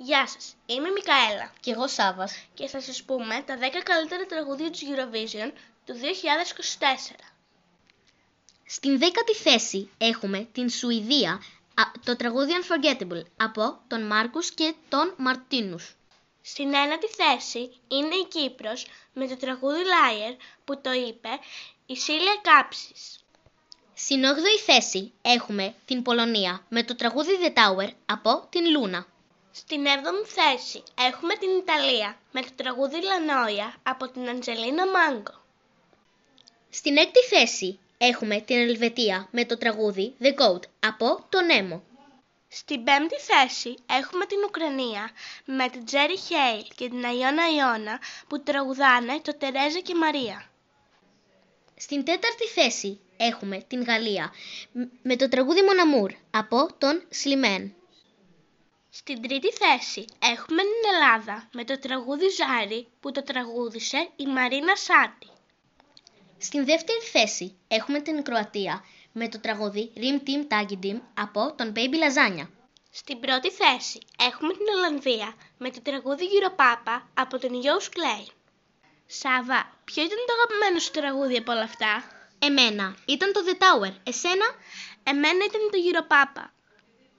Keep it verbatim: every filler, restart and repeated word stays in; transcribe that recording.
Γεια σας, είμαι η Μικαέλα. Και εγώ Σάββας. Και θα σας πούμε τα δέκα καλύτερα τραγούδια της Eurovision του δύο χιλιάδες είκοσι τέσσερα. Στην δέκατη θέση έχουμε την Σουηδία, το τραγούδι Unforgettable από τον Μάρκους και τον Μαρτίνους. Στην ένατη θέση είναι η Κύπρος με το τραγούδι Liar που το είπε η Σίλια Κάψης. Στην όγδοη θέση έχουμε την Πολωνία με το τραγούδι The Tower από την Λούνα. Στην έβδομη θέση έχουμε την Ιταλία με το τραγούδι La Noia από την Αντζελίνα Μάγκο. Στην έκτη θέση έχουμε την Ελβετία με το τραγούδι The Goat από τον Νέμο. Στην πέμπτη θέση έχουμε την Ουκρανία με την Τζέρι Χέιλ και την Αϊώνα Ιώνα που τραγουδάνε το Τερέζα και Μαρία. Στην τέταρτη θέση έχουμε την Γαλλία με το τραγούδι Mon Amour από τον Σλιμέν. Στην τρίτη θέση έχουμε την Ελλάδα με το τραγούδι Ζάρι που το τραγούδισε η Μαρίνα Σάτι. Στην δεύτερη θέση έχουμε την Κροατία με το τραγούδι Rim Tim Tagi Dim από τον Baby Lasagna. Στην πρώτη θέση έχουμε την Ολλανδία με το τραγούδι Γυροπάπα από τον Joost Klein. Σάβα, ποιο ήταν το αγαπημένο σου τραγούδι από όλα αυτά? Εμένα ήταν το The Tower, εσένα? Εμένα ήταν το Γυροπάπα.